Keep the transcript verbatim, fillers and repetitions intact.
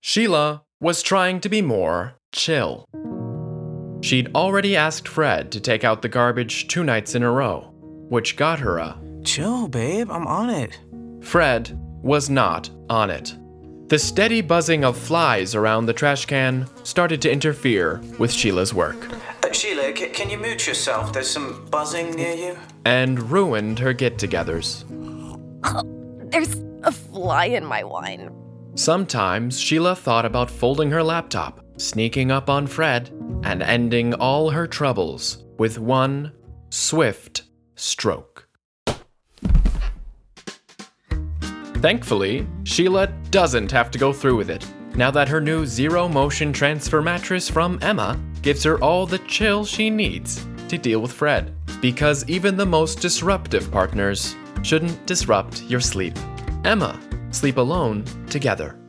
Sheila was trying to be more chill. She'd already asked Fred to take out the garbage two nights in a row, which got her a "Chill, babe, I'm on it." Fred was not on it. The steady buzzing of flies around the trash can started to interfere with Sheila's work. Uh, Sheila, c- can you mute yourself? There's some buzzing near you. And ruined her get-togethers. There's a fly in my wine. Sometimes Sheila thought about folding her laptop, sneaking up on Fred, and ending all her troubles with one swift stroke. Thankfully, Sheila doesn't have to go through with it, now that her new zero-motion transfer mattress from Emma gives her all the chill she needs to deal with Fred. Because even the most disruptive partners shouldn't disrupt your sleep. Emma, sleep alone together.